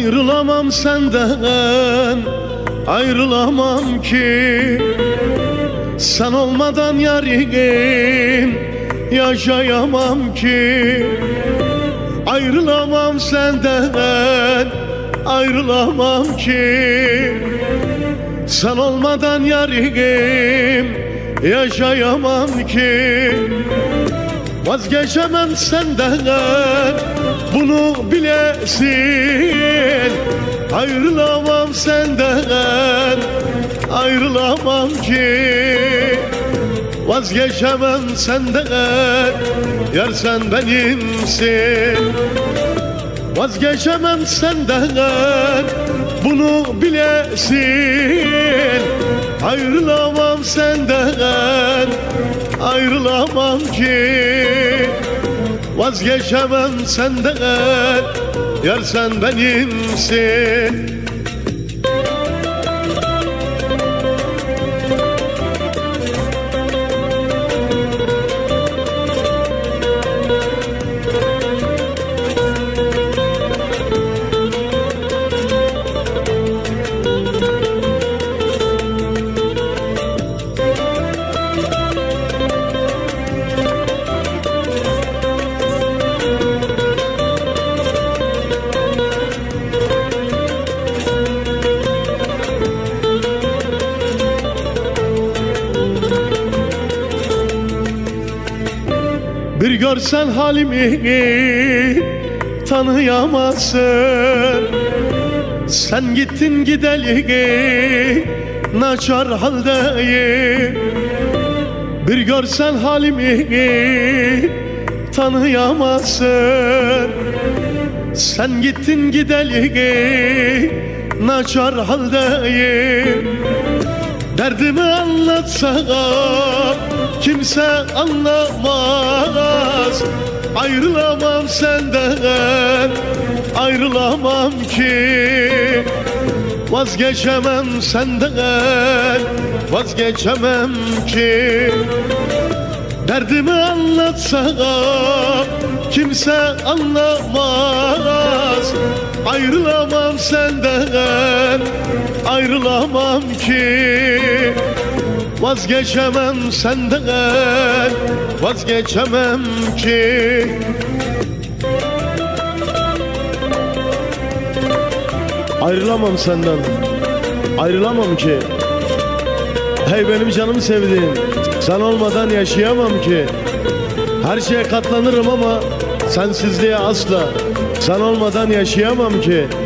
Ayrılamam senden, ayrılamam ki. Sen olmadan yarim, yaşayamam ki. Ayrılamam senden, ayrılamam ki. Sen olmadan yarim, yaşayamam ki. Vazgeçemem senden, bunu bilesin. Ayrılamam senden, ayrılamam ki. Vazgeçemem senden, yar sen benimsin. Vazgeçemem senden, bunu bilesin. Ayrılamam senden, ayrılamam ki. Vazgeçemem senden, yar sen benimsin. Bir görsen halimi tanıyamazsın. Sen gittin gideli naçar haldeyim. Bir görsen halimi tanıyamazsın. Sen gittin gideli naçar haldeyim. Derdimi anlatsam kimse anlamaz. Ayrılamam senden, ayrılamam ki. Vazgeçemem senden, vazgeçemem ki. Derdimi anlatsam kimse anlamaz. Ayrılamam senden, ayrılamam ki. Vazgeçemem senden, vazgeçemem ki. Ayrılamam senden, ayrılamam ki. Hey benim canım sevdiğim, sen olmadan yaşayamam ki. Her şeye katlanırım ama sensizliğe asla. Sen olmadan yaşayamam ki.